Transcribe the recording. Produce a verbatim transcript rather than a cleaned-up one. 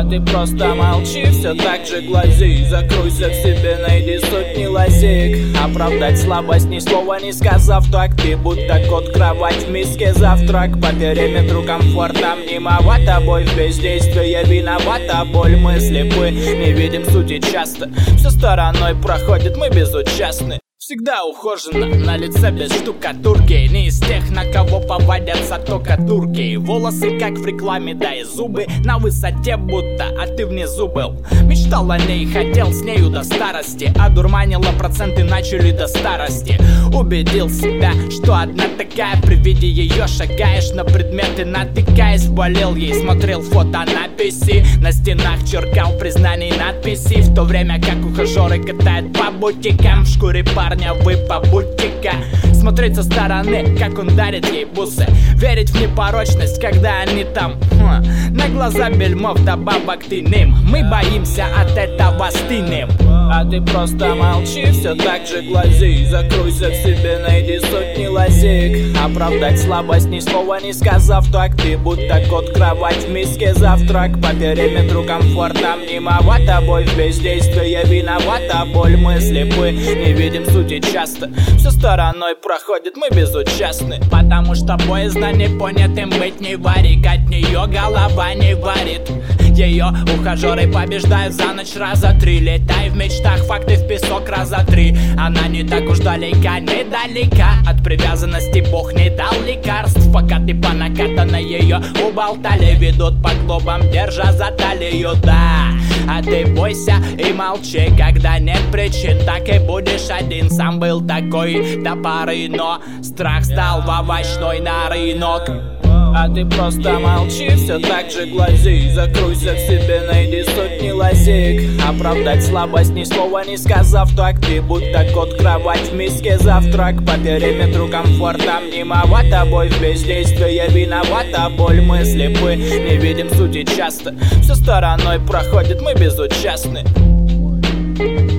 А ты просто молчи, все так же глази. Закройся в себе, найди сотни лазеек. Оправдать слабость, ни слова не сказав так. Ты будто кот, кровать в миске, завтрак. По периметру комфорта мнимого тобой. В бездействии виновата боль, мы слепы, не видим сути часто. Все стороной проходит, мы безучастны. Всегда ухоженно, на лице без штукатурки. Не из тех, на кого повадятся только турки. Волосы как в рекламе, да и зубы на высоте будто, а ты внизу был. Мечтал о ней, хотел с нею до старости. Одурманило, проценты начали до старости. Убедил себя, что одна такая. При виде ее шагаешь на предметы, натыкаясь. Болел ей, смотрел фото написи. На стенах черкал признаний надписи. В то время как ухажеры катают по бутикам. В шкуре парня вы побудьте-ка смотреть со стороны, как он дарит ей бусы. Верить в непорочность, когда они там хм, на глаза бельмо вдобавок ты ним. Мы боимся от этого стынем. А ты просто молчи, все так же глази. Закройся в себе, найди сотни лазеек. Оправдать слабость, ни слова не сказав так. Ты будто кот, кровать в миске, завтрак. По периметру комфорта мнимого тобой. В бездействии виновата боль, мы слепы, не видим сути часто. Все стороной проходит, мы безучастны. Потому что поезда непонятым быть не варик. От нее голова не варит. Ее ухажеры побеждают за ночь раза три. Летай в мечтах, факты в песок раза три. Она не так уж далека, недалека. От привязанности Бог не дал лекарств. Пока ты по накатанной ее уболтали. Ведут по клубам, держа за талию, да. А ты бойся и молчи, когда нет причин. Так и будешь один, сам был такой до поры. Но страх стал в овощной на рынок. А ты просто молчи, все так же глази. Закройся в себе, найди сотни лазеек. Оправдать слабость, ни слова не сказав так. Ты будто кот, кровать в миске, завтрак. По периметру комфорта мнимого тобой. В бездействии виновата боль, мы слепы, не видим сути часто. Все стороной проходит, мы безучастны.